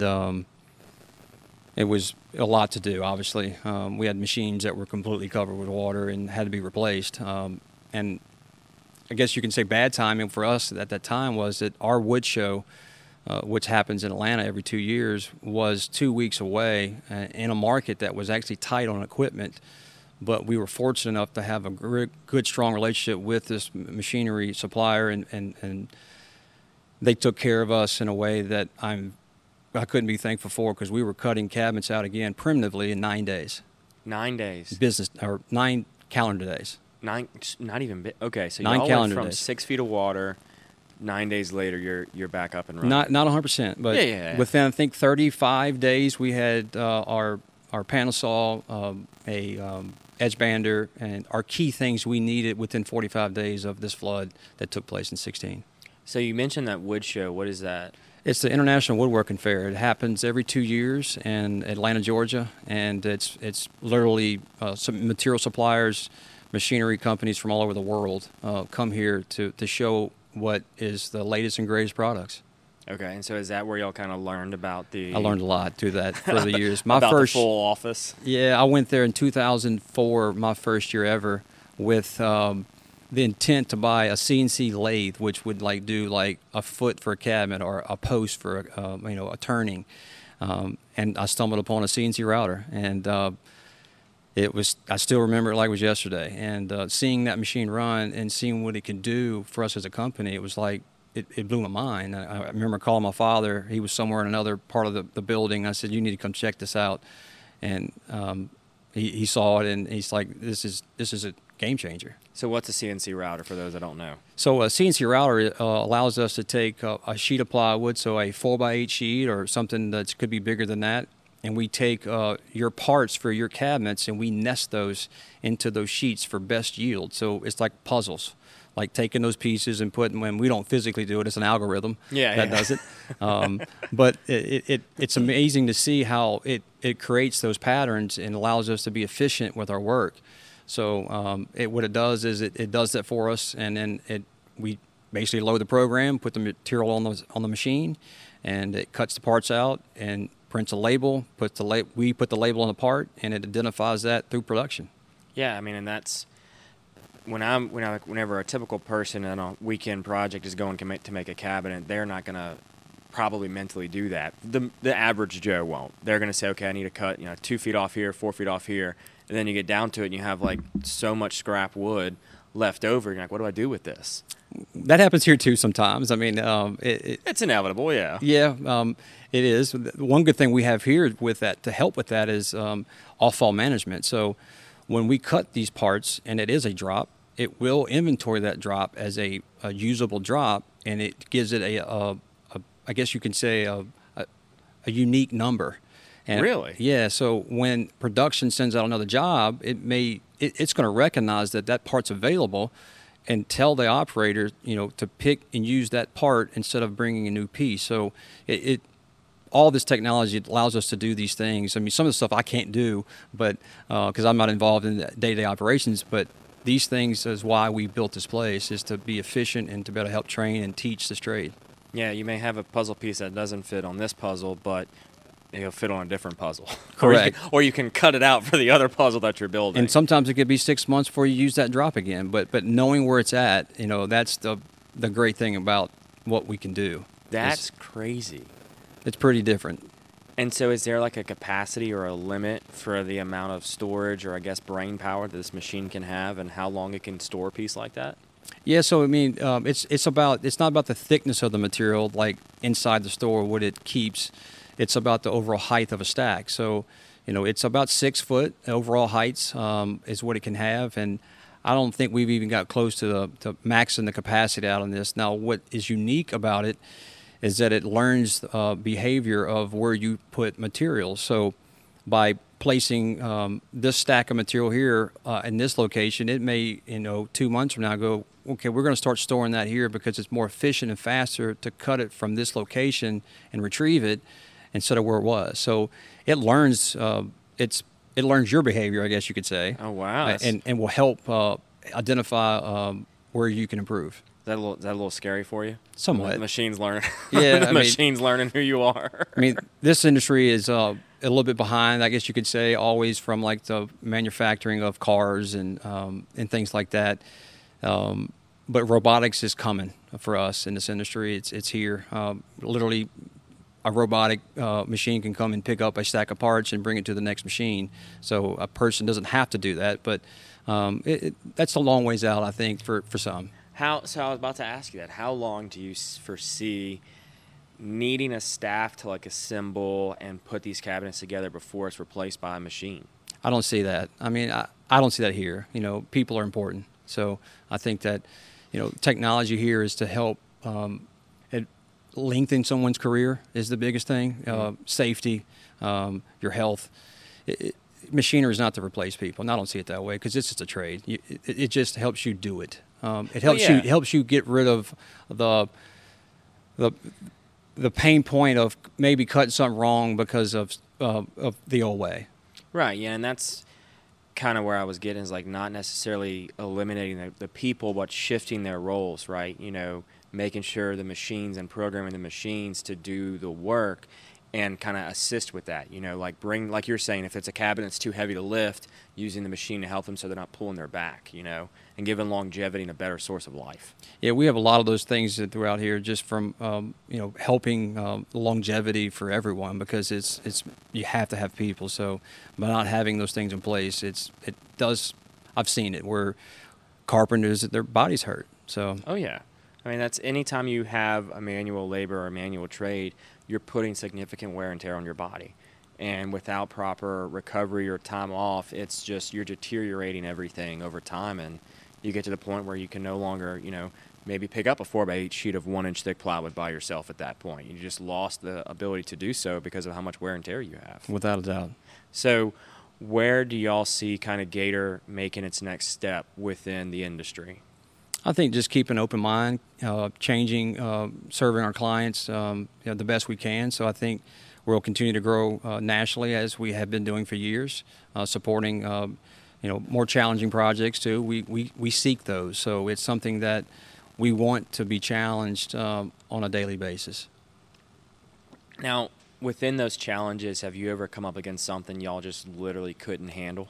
it was a lot to do, obviously. We had machines that were completely covered with water and had to be replaced. And I guess you can say bad timing for us at that time was that our wood show, which happens in Atlanta every 2 years, was 2 weeks away in a market that was actually tight on equipment. But we were fortunate enough to have a good, strong relationship with this machinery supplier, and they took care of us in a way that I couldn't be thankful for, because we were cutting cabinets out again primitively in 9 days. 9 days. Business, or 9 calendar days. Not even okay. So 9 y'all went from days. 6 feet of water. 9 days later, you're back up and running. Not 100%, but within, I think, 35 days, we had our panel saw, a edge bander, and our key things we needed within 45 days of this flood that took place in 16. So you mentioned that wood show. What is that? It's the International Woodworking Fair. It happens every 2 years in Atlanta, Georgia, and it's literally some material suppliers, machinery companies from all over the world come here to show what is the latest and greatest products. Okay, and so is that where y'all kind of learned about I learned a lot through that for the years. About the full office? Yeah, I went there in 2004, my first year ever, with the intent to buy a CNC lathe, which would do a foot for a cabinet or a post for a turning. And I stumbled upon a CNC router, and I still remember it like it was yesterday. And seeing that machine run and seeing what it can do for us as a company, it was like, it blew my mind. I remember calling my father. He was somewhere in another part of the building. I said, "You need to come check this out." And he saw it, and he's like, "This is a game changer." So what's a CNC router for those that don't know? So a CNC router allows us to take a sheet of plywood, so a 4x8 sheet or something that could be bigger than that, and we take your parts for your cabinets and we nest those into those sheets for best yield. So it's like puzzles, like taking those pieces and putting, when we don't physically do it, it's an algorithm that does it. But it's amazing to see how it creates those patterns and allows us to be efficient with our work. So what it does is it does that for us, and then we basically load the program, put the material on the machine, and it cuts the parts out and prints a label. We put the label on the part, and it identifies that through production. Yeah, I mean, and that's whenever a typical person on a weekend project is going to make a cabinet, they're not going to probably mentally do that. The average Joe won't. They're going to say, okay, I need to cut 2 feet off here, 4 feet off here. And then you get down to it and you have like so much scrap wood left over. You're like, what do I do with this? That happens here too sometimes. I mean, it's inevitable, yeah. Yeah, it is. One good thing we have here with that to help with that is off-fall management. So when we cut these parts and it is a drop, it will inventory that drop as a usable drop, and it gives it I guess you can say a unique number. And really? Yeah. So when production sends out another job, it's going to recognize that part's available, and tell the operator, to pick and use that part instead of bringing a new piece. So all this technology allows us to do these things. I mean, some of the stuff I can't do, but because I'm not involved in the day-to-day operations, but these things is why we built this place, is to be efficient and to be able to help train and teach this trade. Yeah, you may have a puzzle piece that doesn't fit on this puzzle, but it'll fit on a different puzzle. Correct. or you can cut it out for the other puzzle that you're building. And sometimes it could be 6 months before you use that drop again. But knowing where it's at, that's the great thing about what we can do. That's crazy. It's pretty different. And so is there like a capacity or a limit for the amount of storage or I guess brain power that this machine can have, and how long it can store a piece like that? Yeah, so I mean, it's not about the thickness of the material, like inside the store, what it keeps. It's about the overall height of a stack. So, it's about 6 foot overall heights is what it can have, and I don't think we've even got close to maxing the capacity out on this. Now, what is unique about it is that it learns behavior of where you put materials. So, by placing this stack of material here in this location, it may, 2 months from now go, okay, we're going to start storing that here because it's more efficient and faster to cut it from this location and retrieve it instead of where it was. So it learns it learns your behavior, I guess you could say. Oh, wow. And will help identify where you can improve. Is that a little scary for you? Somewhat. The machine's learning. Yeah, the machine's learning who you are. I mean, this industry is a little bit behind, I guess you could say, always from like the manufacturing of cars and things like that. But robotics is coming for us in this industry. It's here. Literally, a robotic machine can come and pick up a stack of parts and bring it to the next machine. So a person doesn't have to do that, but that's a long ways out, I think, for some. So I was about to ask you that. How long do you foresee needing a staff to like assemble and put these cabinets together before it's replaced by a machine? I don't see that. I mean, I don't see that here. People are important. So I think that, technology here is to help lengthen someone's career is the biggest thing. Safety, your health. Machinery is not to replace people, and I don't see it that way because it's just a trade. It just helps you do it. It helps you get rid of the pain point of maybe cutting something wrong because of the old way. Right. Yeah, and that's kind of where I was getting, is like not necessarily eliminating the people, but shifting their roles. Right. Making sure the machines and programming the machines to do the work. and kind of assist with that, like bring, like you're saying, if it's a cabin that's too heavy to lift, using the machine to help them so they're not pulling their back, and giving longevity and a better source of life. Yeah, we have a lot of those things throughout here, just from helping longevity for everyone, because it's you have to have people. So by not having those things in place, it does. I've seen it where carpenters, their bodies hurt. So oh yeah, I mean, that's anytime you have a manual labor or a manual trade, you're putting significant wear and tear on your body. And without proper recovery or time off, it's just you're deteriorating everything over time, and you get to the point where you can no longer, maybe pick up a 4x8 sheet of 1-inch thick plywood by yourself at that point. You just lost the ability to do so because of how much wear and tear you have. Without a doubt. So where do y'all see kind of Gator making its next step within the industry? I think just keep an open mind, changing, serving our clients the best we can. So I think we'll continue to grow nationally as we have been doing for years, supporting more challenging projects too. We seek those, so it's something that we want to be challenged on a daily basis. Now, within those challenges, have you ever come up against something y'all just literally couldn't handle?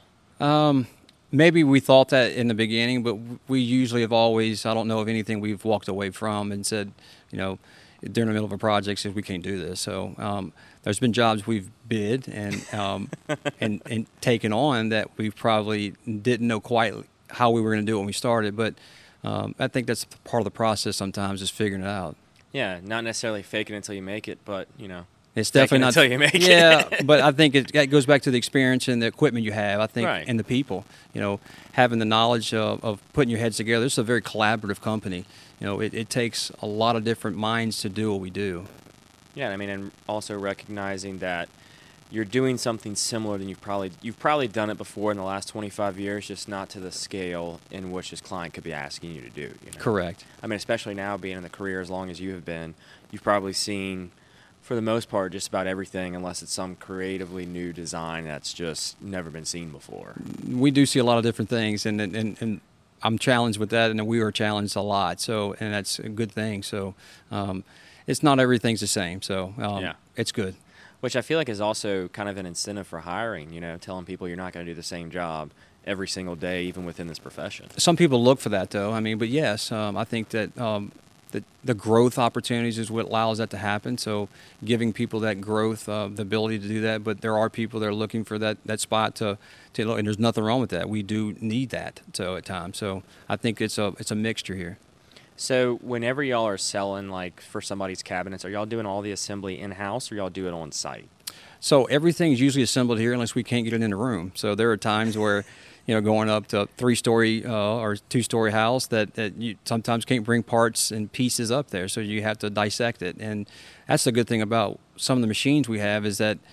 Maybe we thought that in the beginning, but we usually have always, I don't know of anything we've walked away from and said, during the middle of a project, says we can't do this. So there's been jobs we've bid and and taken on that we probably didn't know quite how we were going to do it when we started. But I think that's part of the process sometimes, is figuring it out. Yeah, not necessarily faking it until you make it, but, It's definitely not until you make it. Yeah, but I think it goes back to the experience and the equipment you have. I think, right. And the people. Having the knowledge of putting your heads together. This is a very collaborative company. It takes a lot of different minds to do what we do. Yeah, I mean, and also recognizing that you're doing something similar than you've probably done it before in the last 25 years, just not to the scale in which this client could be asking you to do. Correct. I mean, especially now being in the career as long as you have been, you've probably seen, for the most part, just about everything, unless it's some creatively new design that's just never been seen before. We do see a lot of different things, and I'm challenged with that, and we are challenged a lot. So, and that's a good thing. So, it's not everything's the same. So, yeah. It's good. Which I feel like is also kind of an incentive for hiring. Telling people you're not going to do the same job every single day, even within this profession. Some people look for that, though. I mean, but yes, I think that. The growth opportunities is what allows that to happen. So giving people that growth, the ability to do that. But there are people that are looking for that spot to look, and there's nothing wrong with that. We do need that at times. So I think it's a mixture here. So whenever y'all are selling, like for somebody's cabinets, are y'all doing all the assembly in-house, or y'all do it on site? So everything's usually assembled here unless we can't get it in the room. So there are times where going up to a 3-story or 2-story house that you sometimes can't bring parts and pieces up there, so you have to dissect it. And that's the good thing about some of the machines we have, is that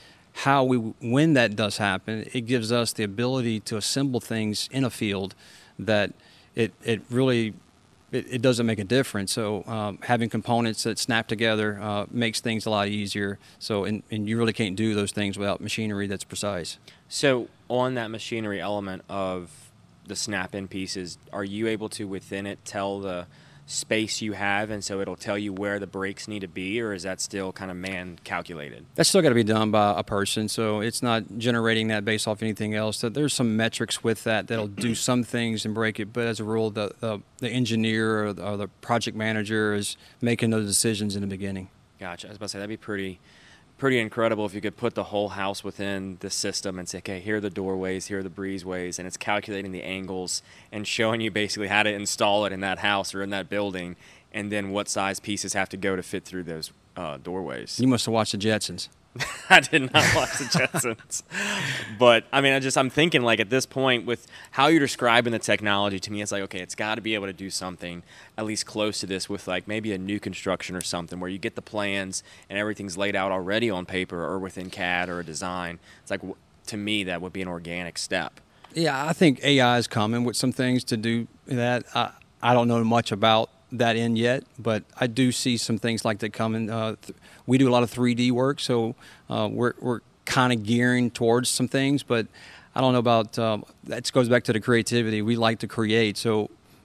when that does happen, it gives us the ability to assemble things in a field that it really doesn't make a difference. So having components that snap together makes things a lot easier. So and you really can't do those things without machinery that's precise. So on that machinery element of the snap-in pieces, are you able to, within it, tell the space you have, and so it'll tell you where the breaks need to be, or is that still kind of man-calculated? That's still got to be done by a person, so it's not generating that based off anything else. So there's some metrics with that'll do some things and break it, but as a rule, the engineer or the project manager is making those decisions in the beginning. Gotcha. I was about to say, that'd be pretty incredible if you could put the whole house within the system and say, okay, here are the doorways, here are the breezeways, and it's calculating the angles and showing you basically how to install it in that house or in that building, and then what size pieces have to go to fit through those doorways. You must have watched the Jetsons. I did not watch the Jetsons. But, I mean, I'm thinking, like, at this point, with how you're describing the technology, to me, it's like, okay, it's got to be able to do something at least close to this with, like, maybe a new construction or something where you get the plans and everything's laid out already on paper or within CAD or a design. It's like, to me, that would be an organic step. Yeah, I think AI is coming with some things to do that. I don't know much about that in yet, but I do see some things like that coming. We do a lot of 3D work, so we're kind of gearing towards some things, but I don't know about that. Goes back to the creativity. We like to create, so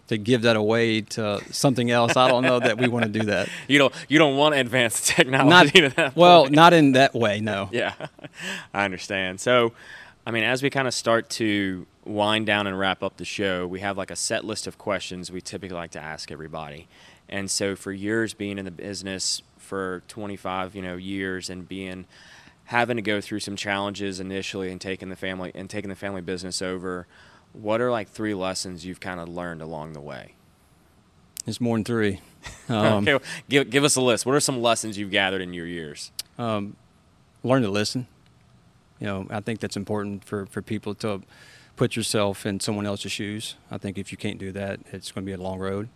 to give that away to something else. I don't know that we want to do that. You don't want to advance the technology to that point. Not in that way, no. Yeah, I understand. So, I mean, as we kind of start to wind down and wrap up the show, we have like a set list of questions we typically like to ask everybody. And so for years being in the business for 25, years and having to go through some challenges initially and taking the family business over, what are like 3 lessons you've kind of learned along the way? It's more than 3. Okay, well, give us a list. What are some lessons you've gathered in your years? Learn to listen. I think that's important for people to put yourself in someone else's shoes. I think if you can't do that, it's going to be a long road.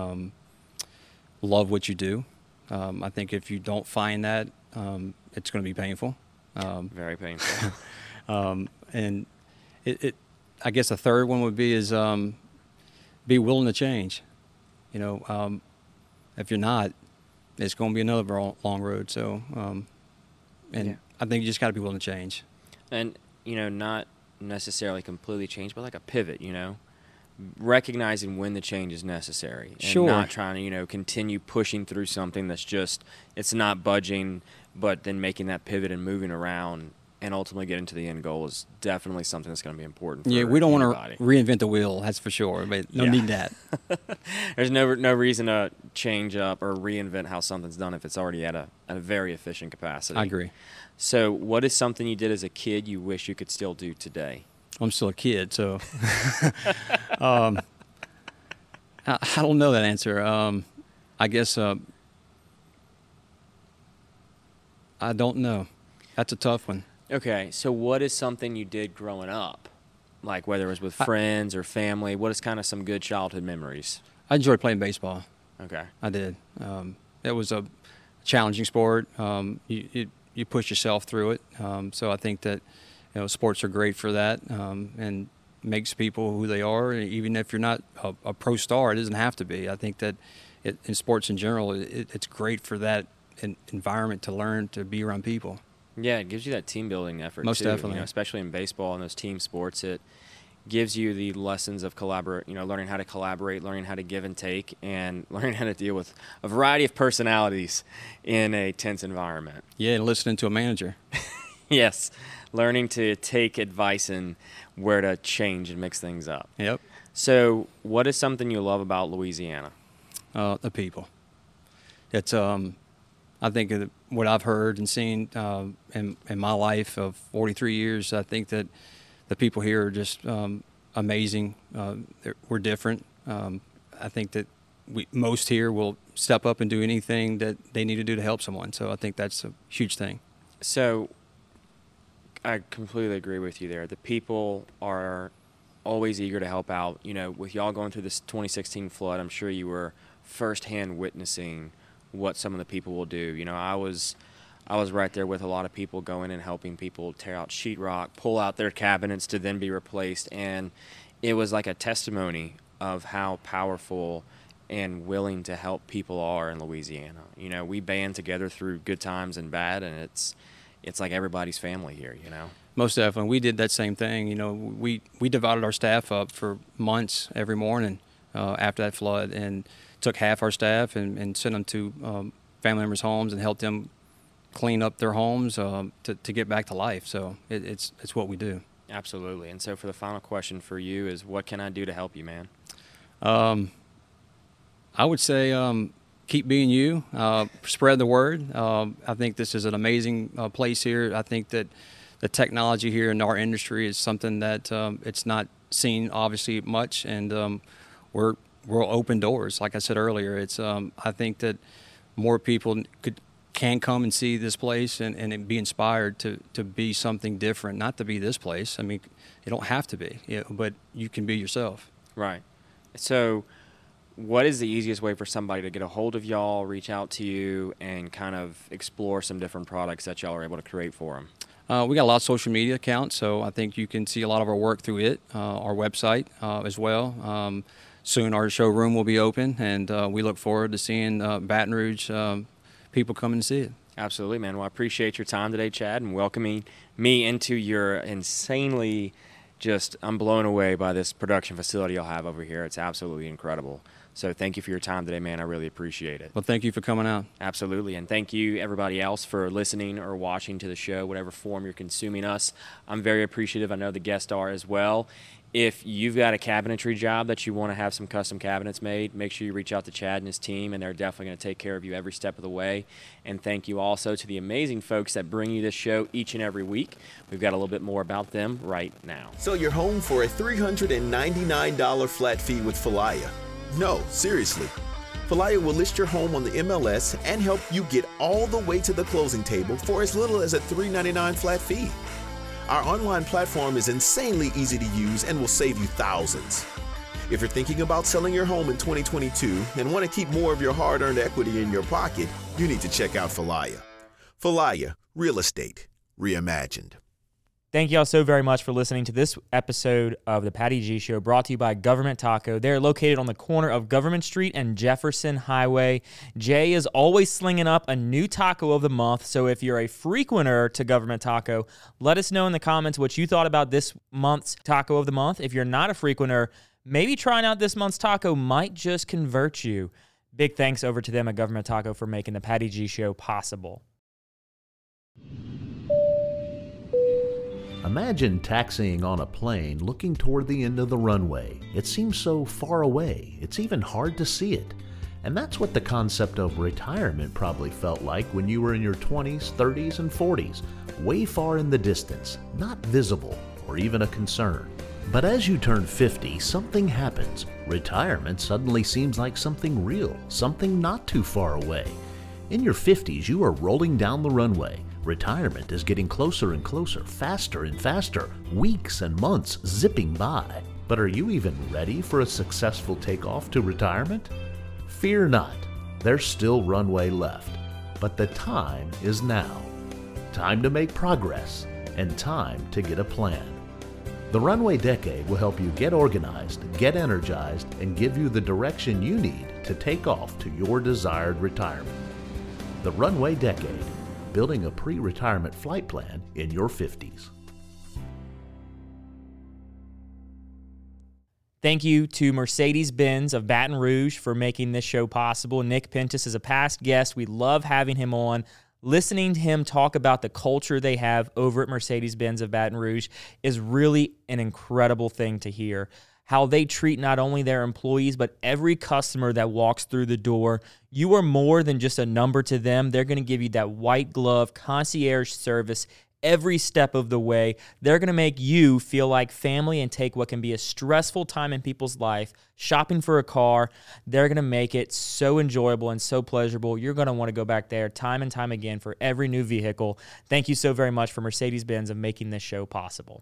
Love what you do. I think if you don't find that, it's going to be painful. Very painful. And I guess a third one would be is be willing to change. If you're not, it's going to be another long road. So, I think you just got to be willing to change. And, not necessarily completely change, but like a pivot, recognizing when the change is necessary. And Sure. not trying to, continue pushing through something that's just, it's not budging, but then making that pivot and moving around and ultimately getting to the end goal is definitely something that's going to be important for we don't want anybody. to reinvent the wheel, that's for sure, but no need that. There's no reason to change up or reinvent how something's done if it's already at a very efficient capacity. I agree. So what is something you did as a kid you wish you could still do today? I'm still a kid, so I don't know that answer. I guess I don't know. That's a tough one. Okay, so what is something you did growing up? Like whether it was with friends or family, what is kind of some good childhood memories? I enjoyed playing baseball. Okay. I did. It was a challenging sport. You push yourself through it. So I think that sports are great for that, and makes people who they are. Even if you're not a pro star, it doesn't have to be. I think that in sports in general, it's great for that environment to learn to be around people. Yeah, it gives you that team building effort. Most too, definitely. Especially in baseball and those team sports, it gives you the lessons of learning how to collaborate, learning how to give and take, and learning how to deal with a variety of personalities in a tense environment. Yeah, and listening to a manager. Yes, learning to take advice and where to change and mix things up. Yep. So what is something you love about Louisiana? The people. It's I think what I've heard and seen in my life of 43 years, I think that the people here are just amazing. We're different. I think that most here will step up and do anything that they need to do to help someone. So I think that's a huge thing. So I completely agree with you there. The people are always eager to help out. With y'all going through this 2016 flood, I'm sure you were firsthand witnessing what some of the people will do. I was right there with a lot of people going and helping people tear out sheetrock, pull out their cabinets to then be replaced, and it was like a testimony of how powerful and willing to help people are in Louisiana. We band together through good times and bad, and it's like everybody's family here. Most definitely. We did that same thing. We divided our staff up for months every morning after that flood, and took half our staff and sent them to family members' homes and helped them clean up their homes to get back to life. So it's what we do. Absolutely. And so for the final question for you is, what can I do to help you, man? I would say keep being you, spread the word. I think this is an amazing place here. I think that the technology here in our industry is something that it's not seen obviously much, and we're open doors. Like I said earlier, it's I think that more people can come and see this place and be inspired to be something different, not to be this place. I mean, you don't have to be, but you can be yourself. Right. So what is the easiest way for somebody to get a hold of y'all, reach out to you, and kind of explore some different products that y'all are able to create for them? We got a lot of social media accounts, so I think you can see a lot of our work through it, our website as well. Soon our showroom will be open, and we look forward to seeing Baton Rouge people coming to see it. Absolutely, man. Well, I appreciate your time today, Chad, and welcoming me into your insanely I'm blown away by this production facility you'll have over here. It's absolutely incredible. So thank you for your time today, man. I really appreciate it. Well, thank you for coming out. Absolutely. And thank you, everybody else, for listening or watching to the show, whatever form you're consuming us. I'm very appreciative. I know the guests are as well. If you've got a cabinetry job that you want to have some custom cabinets made, make sure you reach out to Chad and his team, and they're definitely going to take care of you every step of the way. And thank you also to the amazing folks that bring you this show each and every week. We've got a little bit more about them right now. Sell your home for a $399 flat fee with Falaya. No, seriously. Falaya will list your home on the MLS and help you get all the way to the closing table for as little as a $399 flat fee. Our online platform is insanely easy to use and will save you thousands. If you're thinking about selling your home in 2022 and want to keep more of your hard-earned equity in your pocket, you need to check out Falaya. Falaya, real estate reimagined. Thank you all so very much for listening to this episode of the Patty G Show, brought to you by Government Taco. They're located on the corner of Government Street and Jefferson Highway. Jay is always slinging up a new taco of the month, so if you're a frequenter to Government Taco, let us know in the comments what you thought about this month's taco of the month. If you're not a frequenter, maybe trying out this month's taco might just convert you. Big thanks over to them at Government Taco for making the Patty G Show possible. Imagine taxiing on a plane looking toward the end of the runway. It seems so far away, it's even hard to see it. And that's what the concept of retirement probably felt like when you were in your 20s, 30s, and 40s, way far in the distance, not visible or even a concern. But as you turn 50, something happens. Retirement suddenly seems like something real, something not too far away. In your 50s, you are rolling down the runway. Retirement is getting closer and closer, faster and faster, weeks and months zipping by. But are you even ready for a successful takeoff to retirement? Fear not, there's still runway left. But the time is now. Time to make progress and time to get a plan. The Runway Decade will help you get organized, get energized, and give you the direction you need to take off to your desired retirement. The Runway Decade, building a pre-retirement flight plan in your 50s. Thank you to Mercedes-Benz of Baton Rouge for making this show possible. Nick Pentis is a past guest. We love having him on. Listening to him talk about the culture they have over at Mercedes-Benz of Baton Rouge is really an incredible thing to hear. How they treat not only their employees, but every customer that walks through the door. You are more than just a number to them. They're going to give you that white glove concierge service every step of the way. They're going to make you feel like family and take what can be a stressful time in people's life, shopping for a car. They're going to make it so enjoyable and so pleasurable. You're going to want to go back there time and time again for every new vehicle. Thank you so very much for Mercedes-Benz of making this show possible.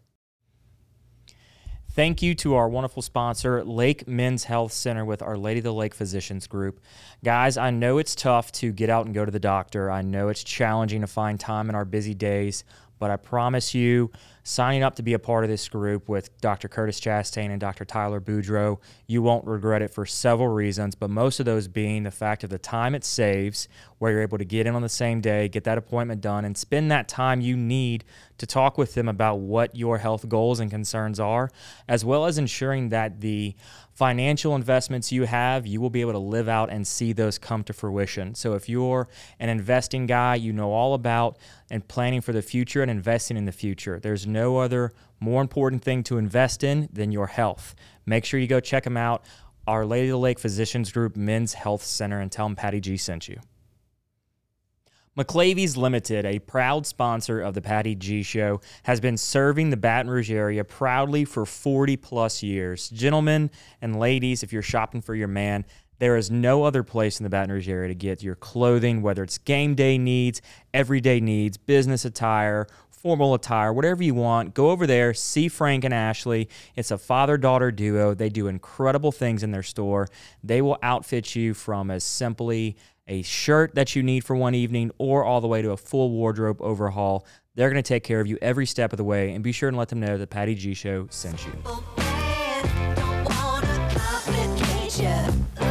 Thank you to our wonderful sponsor, Lake Men's Health Center with Our Lady of the Lake Physicians Group. Guys, I know it's tough to get out and go to the doctor. I know it's challenging to find time in our busy days, but I promise you, signing up to be a part of this group with Dr. Curtis Chastain and Dr. Tyler Boudreau, you won't regret it for several reasons, but most of those being the fact of the time it saves, where you're able to get in on the same day, get that appointment done, and spend that time you need to talk with them about what your health goals and concerns are, as well as ensuring that the financial investments you have, you will be able to live out and see those come to fruition. So if you're an investing guy, you know all about and planning for the future and investing in the future. There's no other more important thing to invest in than your health. Make sure you go check them out, Our Lady of the Lake Physicians Group Men's Health Center, and tell them Patty G sent you. McClavy's Limited, a proud sponsor of the Patty G Show, has been serving the Baton Rouge area proudly for 40-plus years. Gentlemen and ladies, if you're shopping for your man, there is no other place in the Baton Rouge area to get your clothing, whether it's game day needs, everyday needs, business attire, formal attire, whatever you want. Go over there, see Frank and Ashley. It's a father-daughter duo. They do incredible things in their store. They will outfit you from as simply a shirt that you need for one evening or all the way to a full wardrobe overhaul. They're going to take care of you every step of the way, and be sure and let them know that Patty G Show sent you. Oh, man, don't want a complication.